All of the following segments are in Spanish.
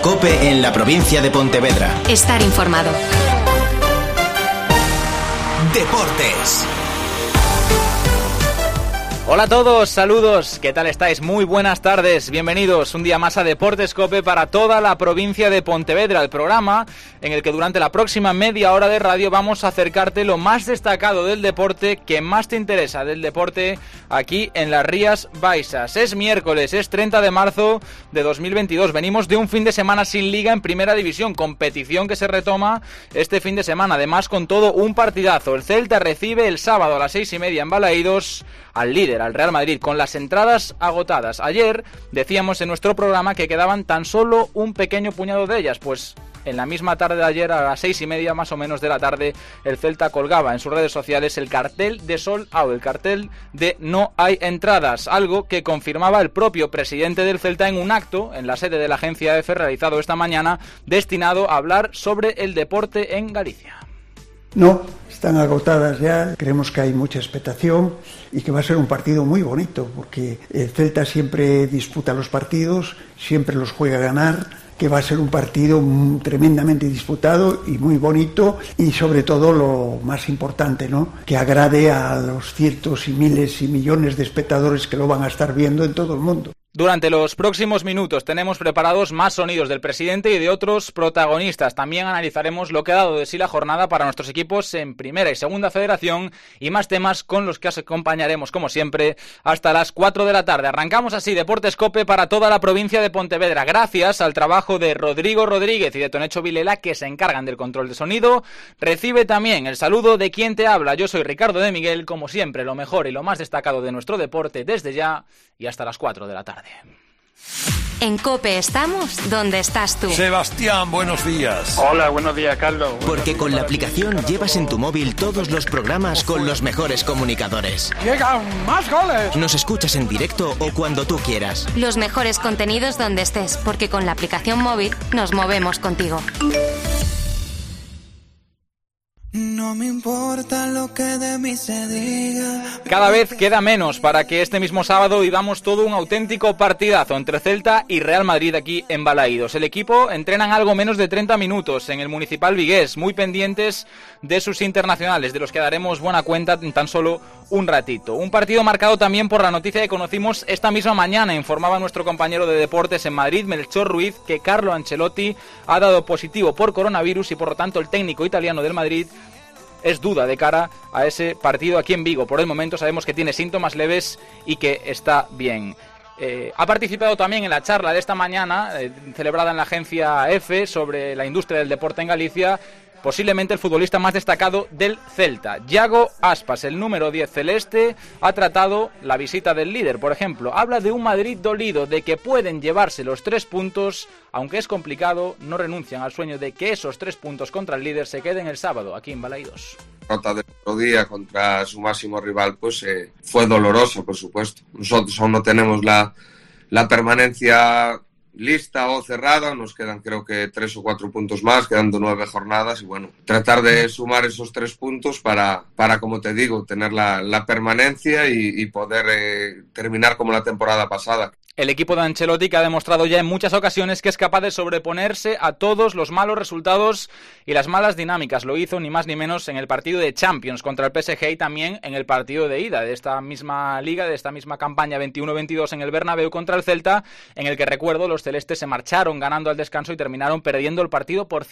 COPE en la provincia de Pontevedra. Estar informado. Deportes. Hola a todos, saludos, ¿qué tal estáis? Muy buenas tardes, bienvenidos un día más a Deportes COPE para toda la provincia de Pontevedra, el programa en el que durante la próxima media hora de radio vamos a acercarte lo más destacado del deporte que más te interesa del deporte aquí en las Rías Baixas. Es miércoles, es 30 de marzo de 2022, venimos de un fin de semana sin liga en Primera División, competición que se retoma este fin de semana, además con todo un partidazo. El Celta recibe el sábado a las 6:30 en Balaídos al líder, al Real Madrid, con las entradas agotadas. Ayer decíamos en nuestro programa que quedaban tan solo un pequeño puñado de ellas, pues en la misma tarde de ayer, a las 6:30 más o menos de la tarde, el Celta colgaba en sus redes sociales el cartel de sold out, el cartel de no hay entradas, algo que confirmaba el propio presidente del Celta en un acto en la sede de la agencia EFE realizado esta mañana, destinado a hablar sobre el deporte en Galicia. No, están agotadas ya, creemos que hay mucha expectación y que va a ser un partido muy bonito, porque el Celta siempre disputa los partidos, siempre los juega a ganar, que va a ser un partido tremendamente disputado y muy bonito, y sobre todo lo más importante, ¿no?, que agrade a los cientos y miles y millones de espectadores que lo van a estar viendo en todo el mundo. Durante los próximos minutos tenemos preparados más sonidos del presidente y de otros protagonistas. También analizaremos lo que ha dado de sí la jornada para nuestros equipos en Primera y Segunda Federación y más temas con los que os acompañaremos, como siempre, hasta las 4 de la tarde. Arrancamos así Deportes COPE para toda la provincia de Pontevedra, gracias al trabajo de Rodrigo Rodríguez y de Tonecho Vilela, que se encargan del control de sonido. Recibe también el saludo de quien te habla. Yo soy Ricardo de Miguel, como siempre, lo mejor y lo más destacado de nuestro deporte desde ya y hasta las 4 de la tarde. En COPE estamos donde estás tú. Sebastián, buenos días. Hola, buenos días, Carlos. Porque con la aplicación llevas en tu móvil todos los programas con los mejores comunicadores. ¡Llegan más goles! Nos escuchas en directo o cuando tú quieras. Los mejores contenidos donde estés, porque con la aplicación móvil nos movemos contigo. No me importa lo que de mí se diga. Cada vez queda menos para que este mismo sábado vivamos todo un auténtico partidazo entre Celta y Real Madrid aquí en Balaídos. El equipo entrenan algo menos de 30 minutos en el Municipal Vigués, muy pendientes de sus internacionales, de los que daremos buena cuenta en tan solo un ratito. Un partido marcado también por la noticia que conocimos esta misma mañana, informaba nuestro compañero de deportes en Madrid, Melchor Ruiz, que Carlo Ancelotti ha dado positivo por coronavirus y por lo tanto el técnico italiano del Madrid es duda de cara a ese partido aquí en Vigo. Por el momento sabemos que tiene síntomas leves y que está bien. Ha participado también en la charla de esta mañana, celebrada en la agencia EFE, sobre la industria del deporte en Galicia, posiblemente el futbolista más destacado del Celta. Yago Aspas, el número 10 celeste, ha tratado la visita del líder, por ejemplo. Habla de un Madrid dolido, de que pueden llevarse los 3 puntos, aunque es complicado, no renuncian al sueño de que esos 3 puntos contra el líder se queden el sábado, aquí en Balaídos. La derrota del otro día contra su máximo rival pues fue dolorosa, por supuesto. Nosotros aún no tenemos la permanencia lista o cerrada, nos quedan creo que 3 o 4 puntos más, quedando 9 jornadas y bueno, tratar de sumar esos 3 puntos para como te digo, tener la permanencia y poder terminar como la temporada pasada. El equipo de Ancelotti, que ha demostrado ya en muchas ocasiones que es capaz de sobreponerse a todos los malos resultados y las malas dinámicas. Lo hizo ni más ni menos en el partido de Champions contra el PSG y también en el partido de ida de esta misma liga, de esta misma campaña 21-22 en el Bernabéu contra el Celta, en el que, recuerdo, los celestes se marcharon ganando al descanso y terminaron perdiendo el partido por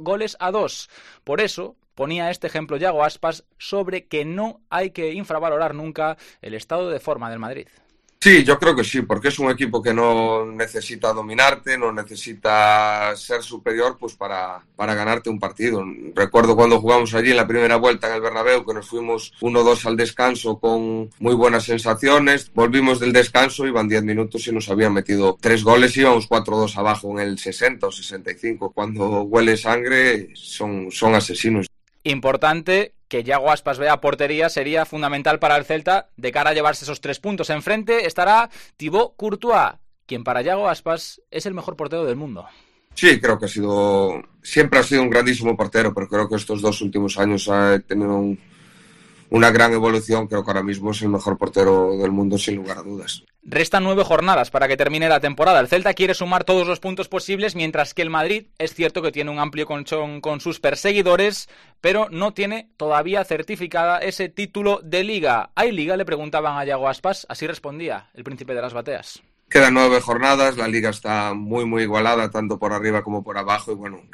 5-2. Por eso ponía este ejemplo Yago Aspas sobre que no hay que infravalorar nunca el estado de forma del Madrid. Sí, yo creo que sí, porque es un equipo que no necesita dominarte, no necesita ser superior pues para ganarte un partido. Recuerdo cuando jugamos allí en la primera vuelta en el Bernabéu, que nos fuimos 1-2 al descanso con muy buenas sensaciones, volvimos del descanso, iban 10 minutos y nos habían metido 3 goles, íbamos 4-2 abajo en el 60 o 65. Cuando huele sangre son asesinos. Importante que Yago Aspas vea portería, sería fundamental para el Celta de cara a llevarse esos 3 puntos. Enfrente estará Thibaut Courtois, quien para Yago Aspas es el mejor portero del mundo. Sí, creo que siempre ha sido un grandísimo portero, pero creo que estos 2 últimos años ha tenido un una gran evolución. Creo que ahora mismo es el mejor portero del mundo, sin lugar a dudas. Restan 9 jornadas para que termine la temporada. El Celta quiere sumar todos los puntos posibles, mientras que el Madrid es cierto que tiene un amplio colchón con sus perseguidores, pero no tiene todavía certificada ese título de Liga. ¿Hay Liga?, le preguntaban a Yago Aspas. Así respondía el príncipe de las bateas. Quedan 9 jornadas, la Liga está muy muy igualada, tanto por arriba como por abajo, y bueno,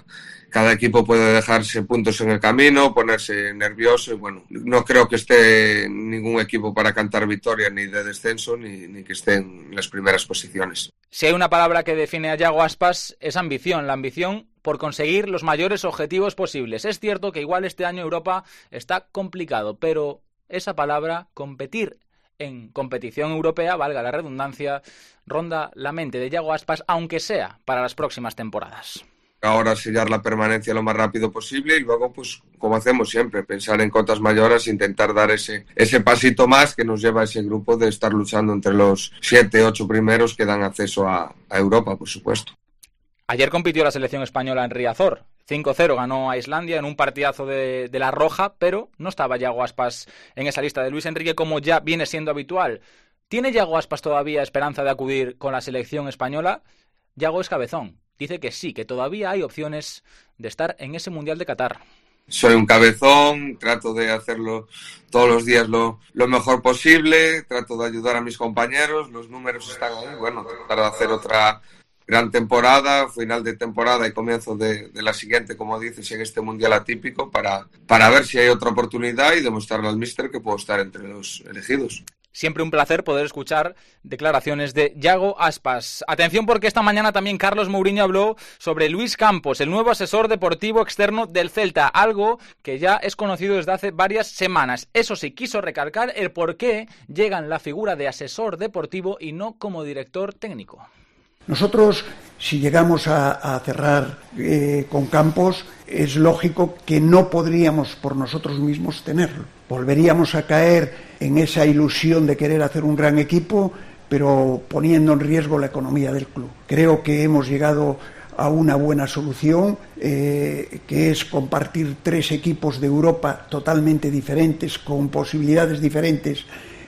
cada equipo puede dejarse puntos en el camino, ponerse nervioso, y bueno, no creo que esté ningún equipo para cantar victoria ni de descenso, ni que esté en las primeras posiciones. Si hay una palabra que define a Yago Aspas, es ambición, la ambición por conseguir los mayores objetivos posibles. Es cierto que igual este año Europa está complicado, pero esa palabra, competir en competición europea, valga la redundancia, ronda la mente de Yago Aspas, aunque sea para las próximas temporadas. Ahora sellar la permanencia lo más rápido posible y luego, pues como hacemos siempre, pensar en cotas mayores, intentar dar ese pasito más que nos lleva a ese grupo de estar luchando entre los 7, 8 primeros que dan acceso a Europa, por supuesto. Ayer compitió la selección española en Riazor. 5-0 ganó a Islandia en un partidazo de la Roja, pero no estaba Yago Aspas en esa lista de Luis Enrique, como ya viene siendo habitual. ¿Tiene Yago Aspas todavía esperanza de acudir con la selección española? Yago es cabezón. Dice que sí, que todavía hay opciones de estar en ese Mundial de Qatar. Soy un cabezón, trato de hacerlo todos los días lo mejor posible, trato de ayudar a mis compañeros, los números están ahí, bueno, tratar de hacer otra gran temporada, final de temporada y comienzo de la siguiente, como dices, en este Mundial atípico, para ver si hay otra oportunidad y demostrarle al míster que puedo estar entre los elegidos. Siempre un placer poder escuchar declaraciones de Yago Aspas. Atención, porque esta mañana también Carlos Mourinho habló sobre Luis Campos, el nuevo asesor deportivo externo del Celta, algo que ya es conocido desde hace varias semanas. Eso sí, quiso recalcar el por qué llega en la figura de asesor deportivo y no como director técnico. Nosotros, si llegamos a cerrar con Campos, es lógico que no podríamos por nosotros mismos tenerlo. Volveríamos a caer en esa ilusión de querer hacer un gran equipo, pero poniendo en riesgo la economía del club. Creo que hemos llegado a una buena solución, que es compartir 3 equipos de Europa totalmente diferentes, con posibilidades diferentes,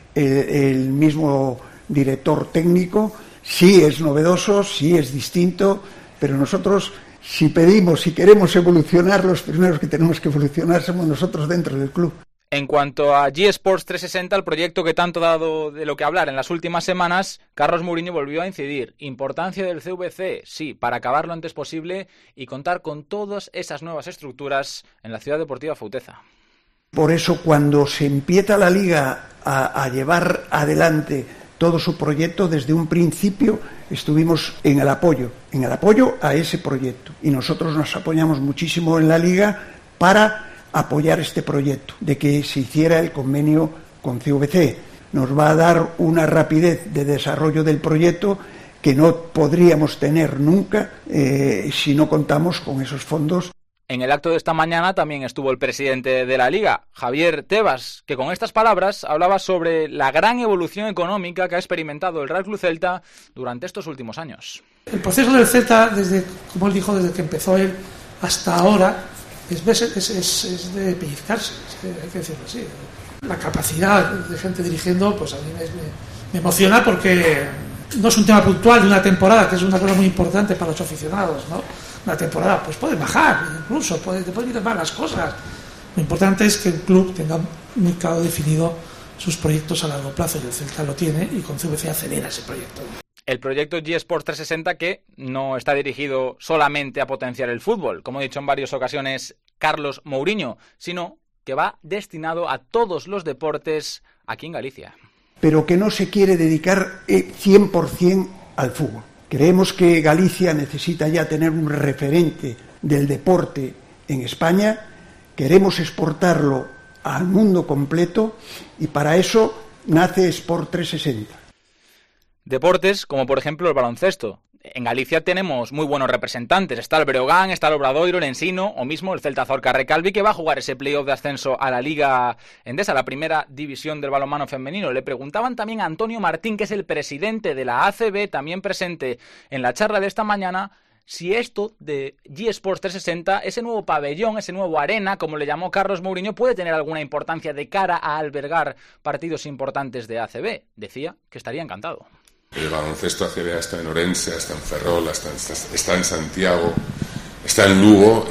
el mismo director técnico. Sí es novedoso, sí es distinto, pero nosotros, si queremos evolucionar, los primeros que tenemos que evolucionar somos nosotros dentro del club. En cuanto a G-Sports 360, el proyecto que tanto ha dado de lo que hablar en las últimas semanas, Carlos Mourinho volvió a incidir. Importancia del CVC, sí, para acabar lo antes posible y contar con todas esas nuevas estructuras en la Ciudad Deportiva Fauteza. Por eso, cuando se empieza la Liga a llevar adelante todo su proyecto, desde un principio estuvimos en el apoyo a ese proyecto, y nosotros nos apoyamos muchísimo en la Liga para apoyar este proyecto, de que se hiciera el convenio con CVC. Nos va a dar una rapidez de desarrollo del proyecto que no podríamos tener nunca si no contamos con esos fondos. En el acto de esta mañana también estuvo el presidente de la Liga, Javier Tebas, que con estas palabras hablaba sobre la gran evolución económica que ha experimentado el Real Club Celta durante estos últimos años. El proceso del Celta, como él dijo, desde que empezó él hasta ahora, es de pellizcarse, hay que decirlo así. La capacidad de gente dirigiendo, pues a mí me emociona, porque no es un tema puntual de una temporada, que es una cosa muy importante para los aficionados, ¿no? Una temporada, pues puede bajar, incluso te pueden ir mal las cosas. Lo importante es que el club tenga muy claro definido sus proyectos a largo plazo, y el Celta lo tiene, y con CVC acelera ese proyecto. El proyecto G-Sports 360, que no está dirigido solamente a potenciar el fútbol, como ha dicho en varias ocasiones Carlos Mourinho, sino que va destinado a todos los deportes aquí en Galicia. Pero que no se quiere dedicar 100% al fútbol. Creemos que Galicia necesita ya tener un referente del deporte en España. Queremos exportarlo al mundo completo, y para eso nace Sport 360. Deportes como por ejemplo el baloncesto. En Galicia tenemos muy buenos representantes. Está el Breogán, está el Obradoiro, el Ensino, o mismo el Celta Zorca Recalvi, que va a jugar ese playoff de ascenso a la Liga Endesa, la primera división del balonmano femenino. Le preguntaban también a Antonio Martín, que es el presidente de la ACB, también presente en la charla de esta mañana, si esto de G-Sports 360, ese nuevo pabellón, ese nuevo arena, como le llamó Carlos Mourinho, puede tener alguna importancia de cara a albergar partidos importantes de ACB. Decía que estaría encantado. El baloncesto ACB está en Orense, está en Ferrol, está en Santiago, está en Lugo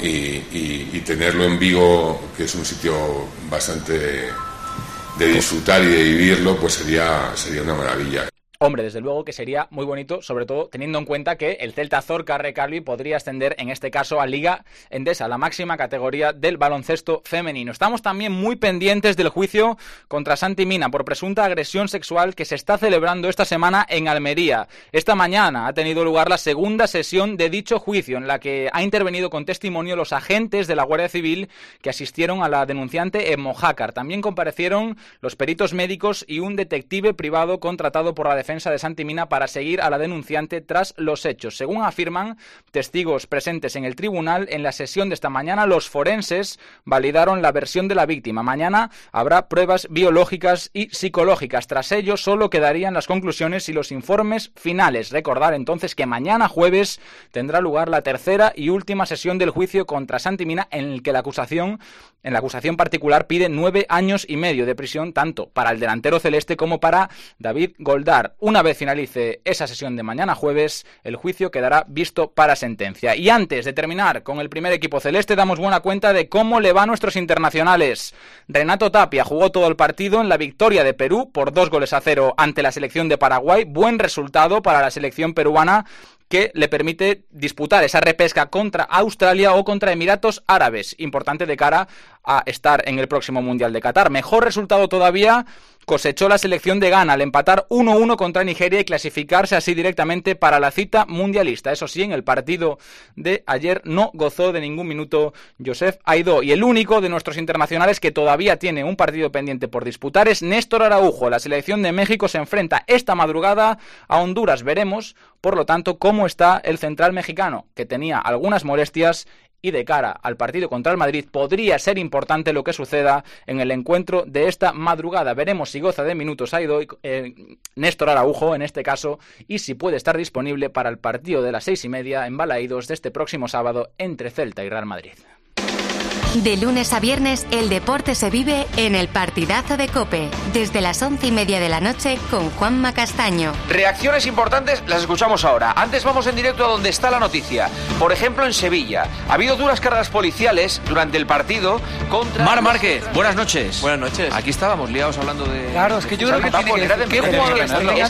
y tenerlo en Vigo, que es un sitio bastante de disfrutar y de vivirlo, pues sería una maravilla. Hombre, desde luego que sería muy bonito, sobre todo teniendo en cuenta que el Celta Zorca Recalvi podría ascender, en este caso, a Liga Endesa, la máxima categoría del baloncesto femenino. Estamos también muy pendientes del juicio contra Santi Mina por presunta agresión sexual que se está celebrando esta semana en Almería. Esta mañana ha tenido lugar la segunda sesión de dicho juicio, en la que ha intervenido con testimonio los agentes de la Guardia Civil que asistieron a la denunciante en Mojácar. También comparecieron los peritos médicos y un detective privado contratado por la defensa de Santi Mina para seguir a la denunciante tras los hechos. Según afirman testigos presentes en el tribunal, en la sesión de esta mañana los forenses validaron la versión de la víctima. Mañana habrá pruebas biológicas y psicológicas. Tras ello solo quedarían las conclusiones y los informes finales. Recordar entonces que mañana jueves tendrá lugar la tercera y última sesión del juicio contra Santi Mina, en el que la acusación particular pide 9 años y medio de prisión tanto para el delantero celeste como para David Goldar. Una vez finalice esa sesión de mañana jueves, el juicio quedará visto para sentencia. Y antes de terminar con el primer equipo celeste, damos buena cuenta de cómo le va a nuestros internacionales. Renato Tapia jugó todo el partido en la victoria de Perú por 2-0 ante la selección de Paraguay. Buen resultado para la selección peruana, que le permite disputar esa repesca contra Australia o contra Emiratos Árabes, importante de cara a estar en el próximo Mundial de Qatar. Mejor resultado todavía cosechó la selección de Ghana al empatar 1-1 contra Nigeria y clasificarse así directamente para la cita mundialista. Eso sí, en el partido de ayer no gozó de ningún minuto Joseph Aidó. Y el único de nuestros internacionales que todavía tiene un partido pendiente por disputar es Néstor Araujo. La selección de México se enfrenta esta madrugada a Honduras. Veremos, por lo tanto, cómo está el central mexicano, que tenía algunas molestias, y de cara al partido contra el Madrid podría ser importante lo que suceda en el encuentro de esta madrugada. Veremos si goza de minutos Néstor Araujo en este caso, y si puede estar disponible para el partido de las 6:30 en Balaídos de este próximo sábado entre Celta y Real Madrid. De lunes a viernes, el deporte se vive en el partidazo de COPE, desde las 11:30 de la noche con Juanma Castaño. Reacciones importantes las escuchamos ahora. Antes vamos en directo a donde está la noticia. Por ejemplo, en Sevilla. Ha habido duras cargas policiales durante el partido contra... Mar Márquez, buenas noches. Buenas noches. Aquí estábamos liados hablando de... Claro, es que yo creo que tiene que decir ¿qué jugador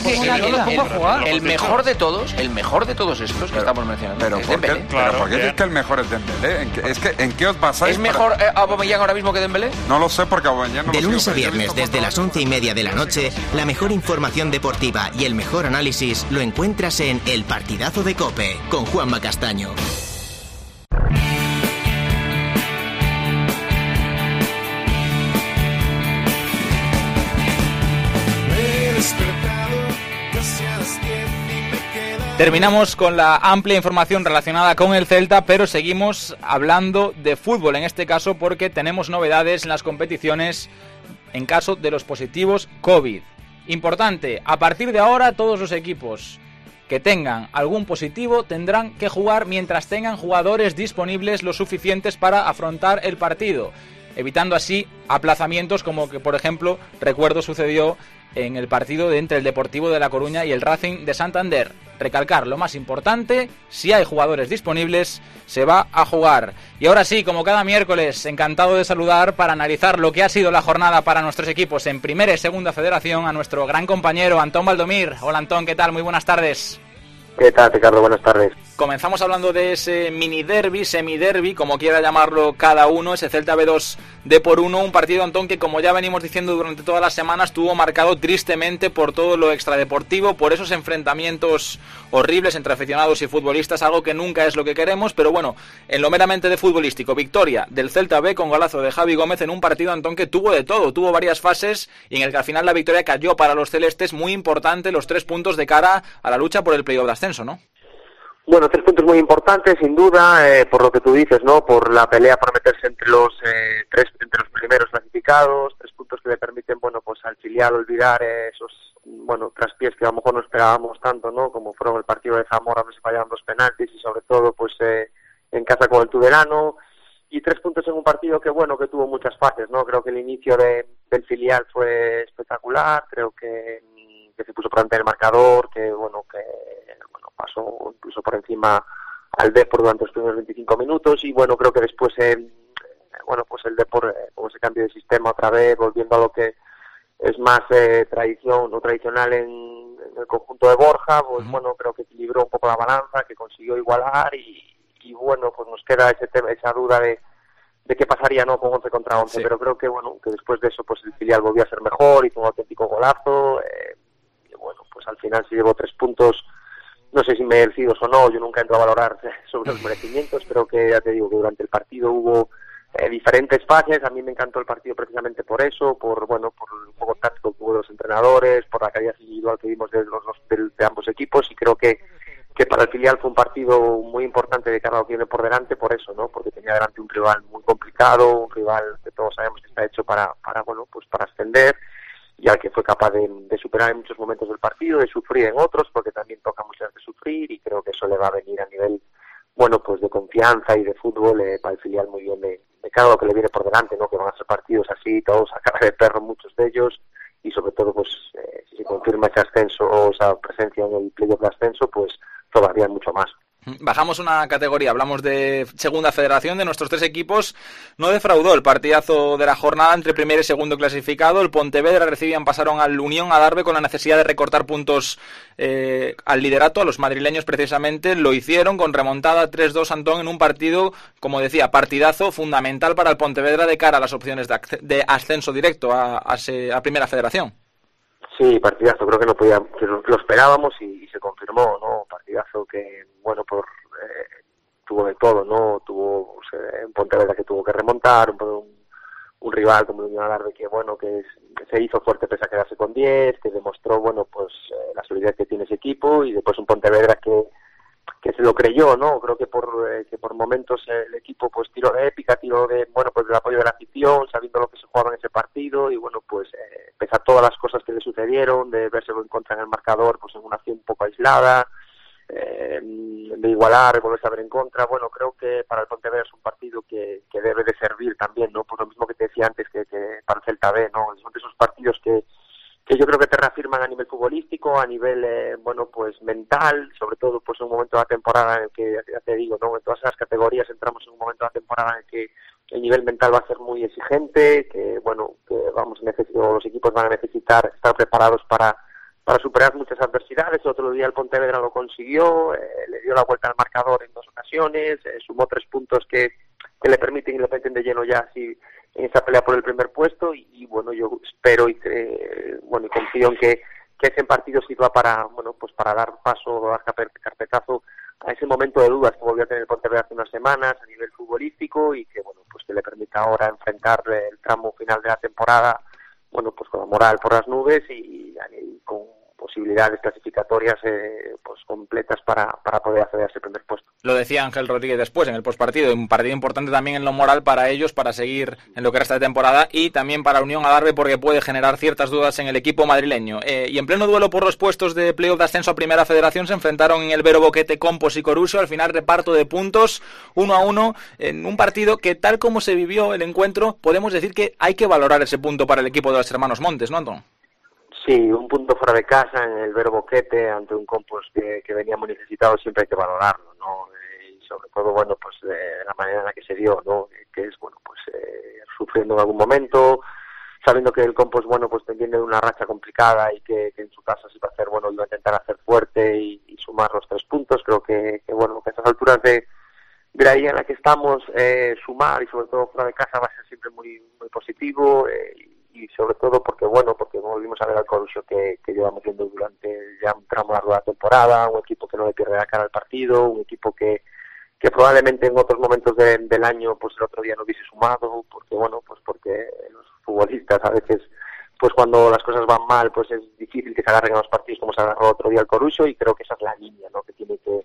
es el mejor de todos estos que estamos mencionando? Pero ¿por qué dices que el mejor es Dembélé? ¿En qué os basáis? ¿Es mejor Aubameyang ahora mismo que Dembélé? No lo sé, porque Aubameyang no de lo lunes sé. a viernes, desde las 11:30 de la noche, la mejor información deportiva y el mejor análisis lo encuentras en El Partidazo de COPE, con Juanma Castaño. Terminamos con la amplia información relacionada con el Celta, pero seguimos hablando de fútbol, en este caso porque tenemos novedades en las competiciones en caso de los positivos COVID. Importante, a partir de ahora todos los equipos que tengan algún positivo tendrán que jugar mientras tengan jugadores disponibles lo suficientes para afrontar el partido, evitando así aplazamientos como que, por ejemplo, recuerdo sucedió en el partido entre el Deportivo de La Coruña y el Racing de Santander. Recalcar lo más importante, si hay jugadores disponibles, se va a jugar. Y ahora sí, como cada miércoles, encantado de saludar para analizar lo que ha sido la jornada para nuestros equipos en Primera y Segunda Federación a nuestro gran compañero Antón Valdomir. Hola Antón, ¿qué tal? Muy buenas tardes. ¿Qué tal, Ricardo? Buenas tardes. Comenzamos hablando de ese mini derbi, semiderbi, como quiera llamarlo cada uno, ese Celta B2 D-1, un partido, Antón, que como ya venimos diciendo durante todas las semanas, estuvo marcado tristemente por todo lo extradeportivo, por esos enfrentamientos horribles entre aficionados y futbolistas, algo que nunca es lo que queremos, pero bueno, en lo meramente de futbolístico, victoria del Celta B con golazo de Javi Gómez en un partido, Antón, que tuvo de todo, tuvo varias fases y en el que al final la victoria cayó para los celestes, muy importante los 3 puntos de cara a la lucha por el playoff de ascenso, ¿no? Bueno, 3 puntos muy importantes, sin duda, por lo que tú dices, ¿no? Por la pelea por meterse entre los primeros clasificados, 3 puntos que le permiten, bueno, pues al filial olvidar esos, bueno, traspiés que a lo mejor no esperábamos tanto, ¿no? Como fueron el partido de Zamora, donde se fallaron 2 penaltis y sobre todo, pues en casa con el Tudelano. Y 3 puntos en un partido que, bueno, que tuvo muchas fases, ¿no? Creo que el inicio del filial fue espectacular, creo que se puso por delante del marcador, que pasó incluso por encima al Depor durante los primeros 25 minutos y bueno, creo que después pues el Depor con ese cambio de sistema otra vez, volviendo a lo que es más tradicional en el conjunto de Borja, pues bueno, creo que equilibró un poco la balanza, que consiguió igualar y bueno, pues nos queda esa duda de qué pasaría, ¿no? Con 11 contra 11, sí. Pero creo que bueno, que después de eso pues el filial volvió a ser mejor, hizo un auténtico golazo, y bueno, pues al final se llevó 3 puntos, no sé si merecidos o no, yo nunca entro a valorar sobre los merecimientos, pero que ya te digo que durante el partido hubo diferentes fases. A mí me encantó el partido precisamente por eso, por el juego táctico que hubo de los entrenadores, por la calidad individual que vimos de ambos equipos, y creo que para el filial fue un partido muy importante de cara a lo que viene por delante, por eso, ¿no? Porque tenía delante un rival muy complicado, un rival que todos sabemos que está hecho para ascender, y al que fue capaz de superar en muchos momentos del partido, de sufrir en otros, porque también toca muchas veces sufrir, y creo que eso le va a venir a nivel, bueno, pues de confianza y de fútbol para el filial muy bien de cada lo que le viene por delante, ¿no? Que van a ser partidos así, todos a cara de perro, muchos de ellos, y sobre todo, pues, si se confirma ese ascenso o esa presencia en el playoff de ascenso, pues todavía mucho más. Bajamos una categoría, hablamos de segunda federación, de nuestros 3 equipos. No defraudó el partidazo de la jornada entre primer y segundo clasificado. El Pontevedra pasaron al Unión Adarve con la necesidad de recortar puntos al liderato. A los madrileños precisamente lo hicieron con remontada 3-2 Antón en un partido, como decía, partidazo fundamental para el Pontevedra de cara a las opciones de ascenso directo a primera federación. Sí, partidazo, creo que lo esperábamos y se confirmó, ¿no? Partidazo que, bueno, tuvo de todo, ¿no? Tuvo un Pontevedra que tuvo que remontar, un rival como el Unión Adarve que, bueno, que se hizo fuerte pese a quedarse con 10, que demostró, bueno, pues la solidez que tiene ese equipo, y después un Pontevedra que se lo creyó, ¿no? Creo que por momentos el equipo pues tiró de épica, tiró del apoyo de la afición, sabiendo lo que se jugaba en ese partido, y bueno, pues pese a todas las cosas que le sucedieron, de vérselo en contra en el marcador, pues en una acción un poco aislada, de igualar, volverse a ver en contra, bueno, creo que para el Pontevedra es un partido que debe de servir también, ¿no? Por lo mismo que te decía antes que para el Celta B, ¿no? Son de esos partidos que yo creo que te reafirman a nivel futbolístico, a nivel, mental, sobre todo pues en un momento de la temporada en el que, ya te digo, ¿no? En todas esas categorías entramos en un momento de la temporada en el que el nivel mental va a ser muy exigente, que los equipos van a necesitar estar preparados para superar muchas adversidades. El otro día el Pontevedra lo consiguió, le dio la vuelta al marcador en 2 ocasiones, sumó 3 puntos que le permiten y le meten de lleno ya así en esa pelea por el primer puesto, y bueno, yo espero y confío en que ese partido sirva para dar paso, dar carpetazo a ese momento de dudas que volvió a tener el Pontevedra hace unas semanas a nivel futbolístico, y que que le permita ahora enfrentar el tramo final de la temporada, con la moral por las nubes y con posibilidades clasificatorias completas para poder acceder a ese primer puesto. Lo decía Ángel Rodríguez después en el postpartido, un partido importante también en lo moral para ellos, para seguir en lo que resta de temporada, y también para Unión Adarve, porque puede generar ciertas dudas en el equipo madrileño. Y en pleno duelo por los puestos de playoff de ascenso a Primera Federación se enfrentaron en el Vero Boquete Compos y Coruso. Al final reparto de puntos 1-1 en un partido que, tal como se vivió el encuentro, podemos decir que hay que valorar ese punto para el equipo de los hermanos Montes, ¿no, Antón? Sí, un punto fuera de casa en el Vero Boquete ante un Compos que venía muy necesitado, siempre hay que valorarlo, ¿no? Y sobre todo, de la manera en la que se dio, ¿no? Que es, sufriendo en algún momento, sabiendo que el Compos, viene de una racha complicada y que en su casa sí va a hacer, iba a intentar hacer fuerte y sumar los 3 puntos. Creo que a estas alturas de la liga en la que estamos, sumar y sobre todo fuera de casa va a ser siempre muy, muy positivo, y sobre todo porque volvimos a ver al Coruso que llevamos viendo durante ya un tramo largo de la temporada, un equipo que no le pierde la cara al partido, un equipo que probablemente en otros momentos del año el otro día no hubiese sumado, porque los futbolistas a veces cuando las cosas van mal es difícil que se agarren a los partidos como se agarró otro día el Coruso, y creo que esa es la línea, ¿no? que tiene que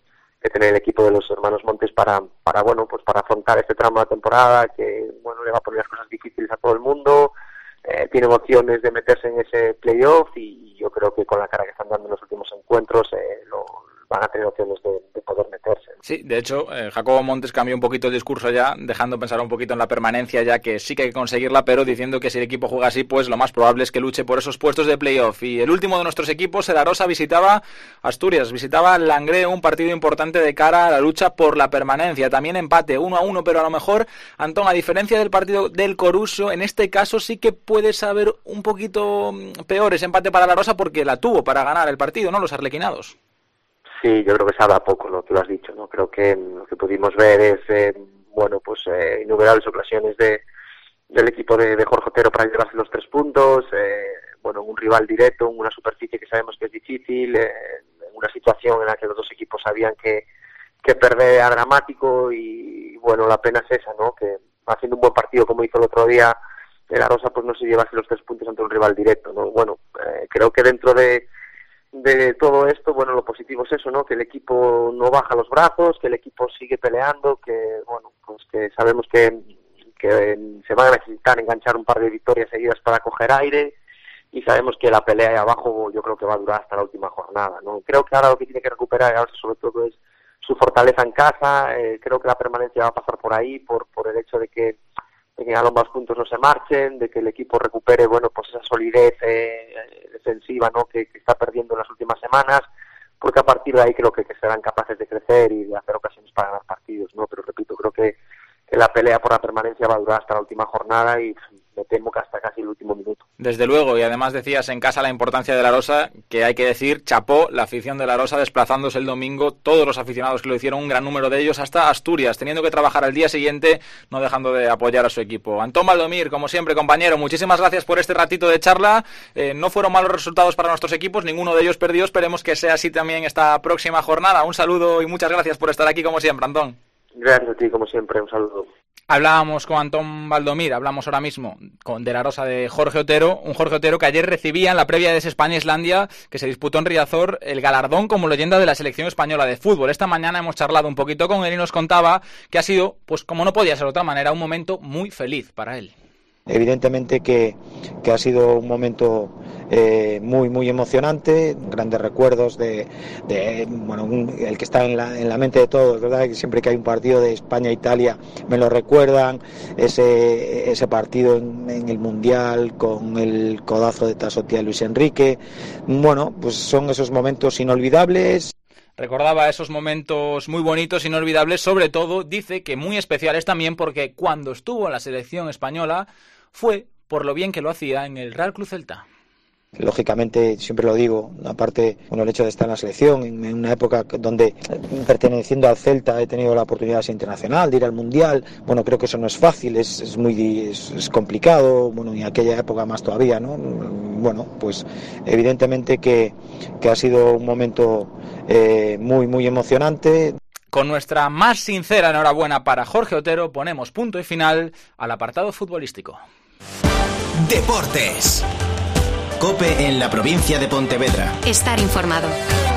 tener el equipo de los hermanos Montes para afrontar este tramo de la temporada que, le va a poner las cosas difíciles a todo el mundo. Tienen opciones de meterse en ese playoff y yo creo que con la cara que están dando en los últimos encuentros van a tener opciones de poder meterse. Sí, de hecho, Jacobo Montes cambió un poquito el discurso ya, dejando pensar un poquito en la permanencia, ya que sí que hay que conseguirla, pero diciendo que si el equipo juega así, pues lo más probable es que luche por esos puestos de playoff. Y el último de nuestros equipos, el Arosa, visitaba Asturias, visitaba Langreo, un partido importante de cara a la lucha por la permanencia. También empate 1-1, pero a lo mejor, Antón, a diferencia del partido del Coruso, en este caso sí que puede saber un poquito peor ese empate para la Arosa porque la tuvo para ganar el partido, ¿no? Los arlequinados. Sí, yo creo que se habla poco, ¿no? Tú lo has dicho, ¿no? Creo que lo que pudimos ver es, innumerables ocasiones del equipo de Jorge Otero para llevarse los 3 puntos, un rival directo, en una superficie que sabemos que es difícil, en una situación en la que los dos equipos sabían que perder era dramático y, la pena es esa, ¿no? Que haciendo un buen partido como hizo el otro día, el Arosa pues no se llevase los 3 puntos ante un rival directo, ¿no? Creo que dentro de todo esto, lo positivo es eso, ¿no? Que el equipo no baja los brazos, que el equipo sigue peleando, que sabemos que se van a necesitar enganchar un par de victorias seguidas para coger aire y sabemos que la pelea ahí abajo yo creo que va a durar hasta la última jornada, ¿no? Creo que ahora lo que tiene que recuperar ahora sobre todo es su fortaleza en casa, creo que la permanencia va a pasar por ahí, por el hecho de que a los más puntos no se marchen, de que el equipo recupere, esa solidez defensiva, ¿no? que está perdiendo en las últimas semanas, porque a partir de ahí creo que serán capaces de crecer y de hacer ocasiones para ganar partidos, ¿no? Pero repito, creo que la pelea por la permanencia va a durar hasta la última jornada y me temo que hasta casi el último minuto. Desde luego, y además decías en casa la importancia de la Arosa, que hay que decir, chapó la afición de la Arosa desplazándose el domingo, todos los aficionados que lo hicieron, un gran número de ellos, hasta Asturias, teniendo que trabajar al día siguiente, no dejando de apoyar a su equipo. Antón Baldomir, como siempre, compañero, muchísimas gracias por este ratito de charla. No fueron malos resultados para nuestros equipos, ninguno de ellos perdió, esperemos que sea así también esta próxima jornada. Un saludo y muchas gracias por estar aquí como siempre, Antón. Gracias a ti, como siempre, un saludo. Hablábamos con Antón Baldomir, hablamos ahora mismo de la Arosa de Jorge Otero, un Jorge Otero que ayer recibía en la previa de ese España-Islandia que se disputó en Riazor el galardón como leyenda de la selección española de fútbol. Esta mañana hemos charlado un poquito con él y nos contaba que ha sido, pues como no podía ser de otra manera, un momento muy feliz para él. Evidentemente que ha sido un momento muy emocionante, grandes recuerdos el que está en la mente de todos, ¿verdad? Que siempre que hay un partido de España-Italia me lo recuerdan, ese partido en el Mundial con el codazo de Tasotti a Luis Enrique, pues son esos momentos inolvidables. Recordaba esos momentos muy bonitos, inolvidables, sobre todo dice que muy especiales también porque cuando estuvo en la selección española fue por lo bien que lo hacía en el Real Club Celta. Lógicamente, siempre lo digo, aparte, el hecho de estar en la selección, en una época donde, perteneciendo al Celta, he tenido la oportunidad de ser internacional, de ir al Mundial, creo que eso no es fácil, es complicado, y en aquella época más todavía, ¿no? Pues evidentemente que ha sido un momento muy emocionante. Con nuestra más sincera enhorabuena para Jorge Otero, ponemos punto y final al apartado futbolístico. Deportes. COPE en la provincia de Pontevedra. Estar informado.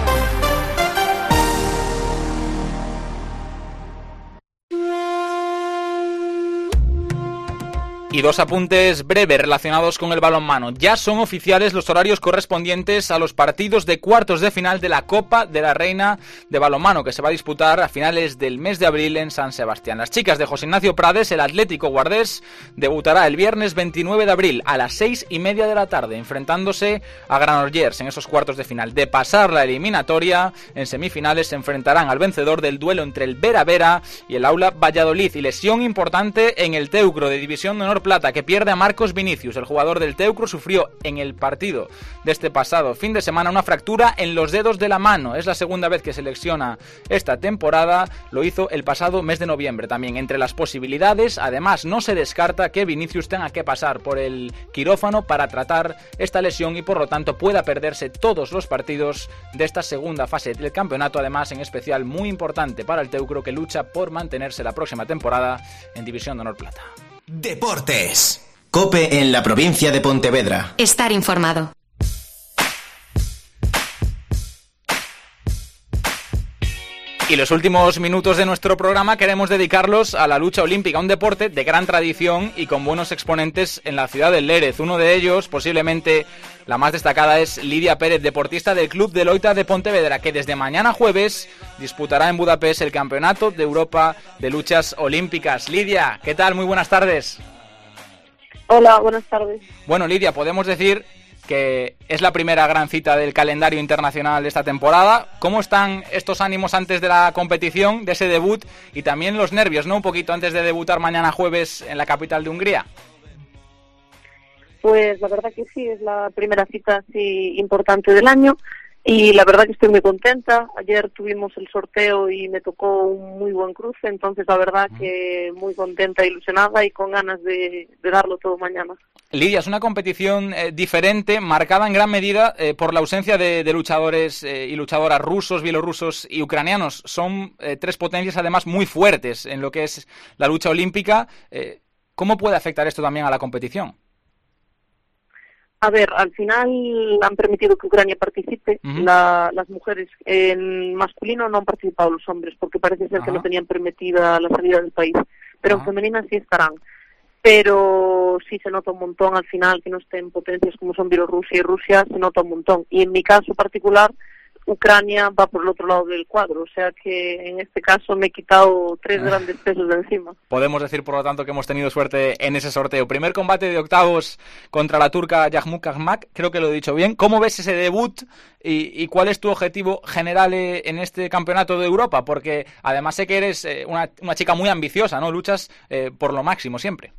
Y dos apuntes breves relacionados con el balonmano. Ya son oficiales los horarios correspondientes a los partidos de cuartos de final de la Copa de la Reina de Balonmano, que se va a disputar a finales del mes de abril en San Sebastián. Las chicas de José Ignacio Prades, el Atlético Guardés, debutará el viernes 29 de abril a las 6:30 de la tarde, enfrentándose a Granollers en esos cuartos de final. De pasar la eliminatoria, en semifinales se enfrentarán al vencedor del duelo entre el Vera Vera y el Aula Valladolid. Y lesión importante en el Teucro de División de Honor Plata, que pierde a Marcos Vinicius. El jugador del Teucro sufrió en el partido de este pasado fin de semana una fractura en los dedos de la mano. Es la segunda vez que se lesiona esta temporada. Lo hizo el pasado mes de noviembre también. Entre las posibilidades, además, no se descarta que Vinicius tenga que pasar por el quirófano para tratar esta lesión y por lo tanto pueda perderse todos los partidos de esta segunda fase del campeonato. Además, en especial, muy importante para el Teucro, que lucha por mantenerse la próxima temporada en División de Honor Plata. Deportes. COPE en la provincia de Pontevedra. Estar informado. Y los últimos minutos de nuestro programa queremos dedicarlos a la lucha olímpica, un deporte de gran tradición y con buenos exponentes en la ciudad del Lérez. Uno de ellos, posiblemente la más destacada, es Lidia Pérez, deportista del Club de Loita de Pontevedra, que desde mañana jueves disputará en Budapest el Campeonato de Europa de Luchas Olímpicas. Lidia, ¿qué tal? Muy buenas tardes. Hola, buenas tardes. Bueno, Lidia, podemos decir que es la primera gran cita del calendario internacional de esta temporada. ¿Cómo están estos ánimos antes de la competición, de ese debut, y también los nervios, ¿no? Un poquito antes de debutar mañana jueves en la capital de Hungría. Pues la verdad que sí, es la primera cita así importante del año y la verdad que estoy muy contenta. Ayer tuvimos el sorteo y me tocó un muy buen cruce, entonces la verdad que muy contenta, ilusionada y con ganas de darlo todo mañana. Lidia, es una competición diferente, marcada en gran medida por la ausencia de luchadores y luchadoras rusos, bielorrusos y ucranianos. Son tres potencias además muy fuertes en lo que es la lucha olímpica. ¿Cómo puede afectar esto también a la competición? A ver, al final han permitido que Ucrania participe. Las mujeres en masculino no han participado los hombres porque parece ser que no tenían permitida la salida del país, pero en femenina sí estarán. Pero sí se nota un montón al final que no estén potencias como son Bielorrusia y Rusia, se nota un montón. Y en mi caso particular, Ucrania va por el otro lado del cuadro, o sea que en este caso me he quitado tres grandes pesos de encima. Podemos decir, por lo tanto, que hemos tenido suerte en ese sorteo. Primer combate de octavos contra la turca Yahmuk Ahmak, creo que lo he dicho bien. ¿Cómo ves ese debut y cuál es tu objetivo general en este campeonato de Europa? Porque además sé que eres una chica muy ambiciosa, ¿no? Luchas por lo máximo siempre.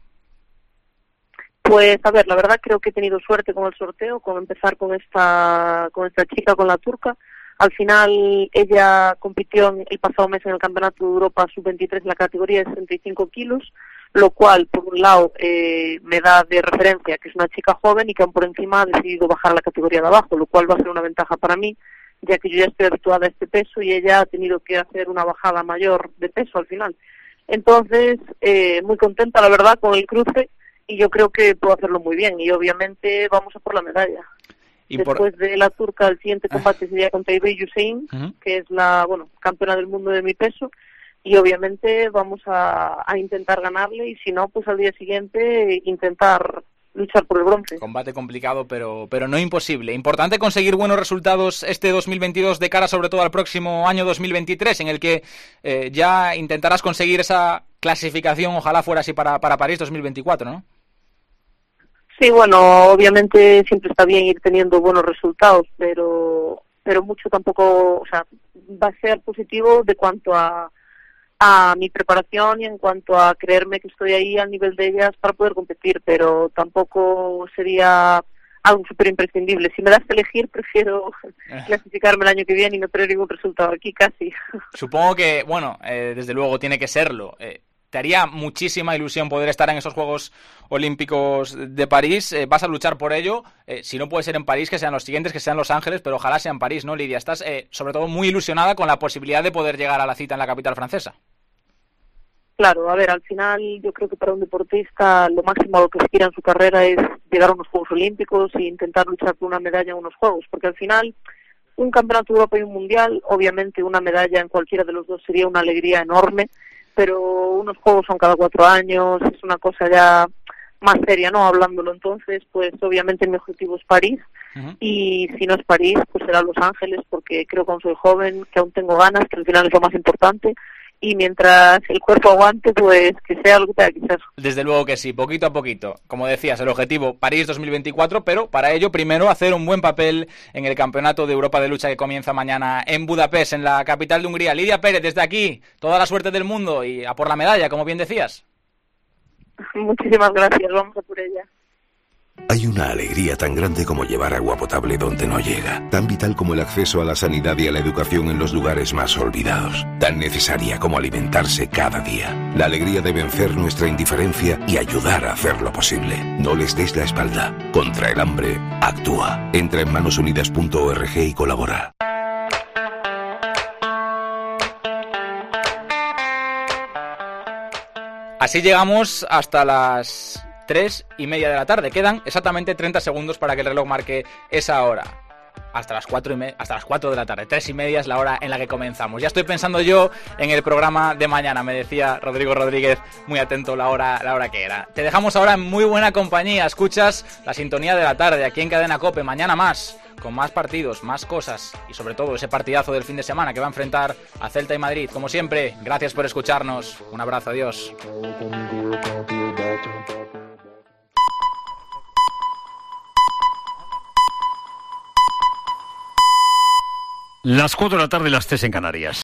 Pues a ver, la verdad creo que he tenido suerte con el sorteo, con empezar con esta chica, con la turca. Al final ella compitió el pasado mes en el Campeonato de Europa Sub-23 en la categoría de 65 kilos, lo cual por un lado me da de referencia que es una chica joven y que aún por encima ha decidido bajar a la categoría de abajo, lo cual va a ser una ventaja para mí, ya que yo ya estoy habituada a este peso y ella ha tenido que hacer una bajada mayor de peso al final. Entonces, muy contenta la verdad con el cruce. Y yo creo que puedo hacerlo muy bien. Y obviamente vamos a por la medalla. Después de la turca, el siguiente combate sería contra Ibey Hussein, que es la campeona del mundo de mi peso. Y obviamente vamos a intentar ganarle. Y si no, pues al día siguiente intentar luchar por el bronce. Combate complicado, pero no imposible. Importante conseguir buenos resultados este 2022 de cara sobre todo al próximo año 2023, en el que ya intentarás conseguir esa clasificación, ojalá fuera así para París 2024, ¿no? Sí, bueno, obviamente siempre está bien ir teniendo buenos resultados, pero mucho tampoco, o sea, va a ser positivo de cuanto a mi preparación y en cuanto a creerme que estoy ahí al nivel de ellas para poder competir, pero tampoco sería algo súper imprescindible. Si me das que elegir, prefiero clasificarme el año que viene y no tener ningún resultado aquí casi. Supongo que, bueno, desde luego tiene que serlo. Te haría muchísima ilusión poder estar en esos Juegos Olímpicos de París. Vas a luchar por ello. Si no puede ser en París, que sean los siguientes, que sean Los Ángeles, pero ojalá sea en París, ¿no, Lidia? Estás sobre todo muy ilusionada con la posibilidad de poder llegar a la cita en la capital francesa. Claro, a ver, al final yo creo que para un deportista lo máximo a lo que aspira en su carrera es llegar a unos Juegos Olímpicos e intentar luchar por una medalla en unos Juegos, porque al final un campeonato de Europa y un mundial, obviamente una medalla en cualquiera de los dos sería una alegría enorme, pero unos Juegos son cada 4 años, es una cosa ya más seria, ¿no? Hablándolo, entonces, pues obviamente mi objetivo es París, y si no es París, pues será Los Ángeles, porque creo que aún soy joven, que aún tengo ganas, que al final es lo más importante, y mientras el cuerpo aguante, pues que sea lo que tenga que ser. Desde luego que sí, poquito a poquito. Como decías, el objetivo París 2024, pero para ello primero hacer un buen papel en el Campeonato de Europa de Lucha que comienza mañana en Budapest, en la capital de Hungría. Lidia Pérez, desde aquí, toda la suerte del mundo y a por la medalla, como bien decías. Muchísimas gracias, vamos a por ella. Hay una alegría tan grande como llevar agua potable donde no llega, tan vital como el acceso a la sanidad y a la educación en los lugares más olvidados, tan necesaria como alimentarse cada día. La alegría de vencer nuestra indiferencia y ayudar a hacerlo posible. No les des la espalda. Contra el hambre, actúa. Entra en manosunidas.org y colabora. Así llegamos hasta las 3:30 de la tarde. Quedan exactamente 30 segundos para que el reloj marque esa hora. hasta las 4 de la tarde. 3:30 es la hora en la que comenzamos. Ya estoy pensando yo en el programa de mañana, me decía Rodrigo Rodríguez, muy atento la hora que era. Te dejamos ahora en muy buena compañía. Escuchas la sintonía de la tarde aquí en Cadena COPE. Mañana más, con más partidos, más cosas y sobre todo ese partidazo del fin de semana que va a enfrentar a Celta y Madrid. Como siempre, gracias por escucharnos. Un abrazo, adiós. Las 4 de la tarde, las 3 en Canarias.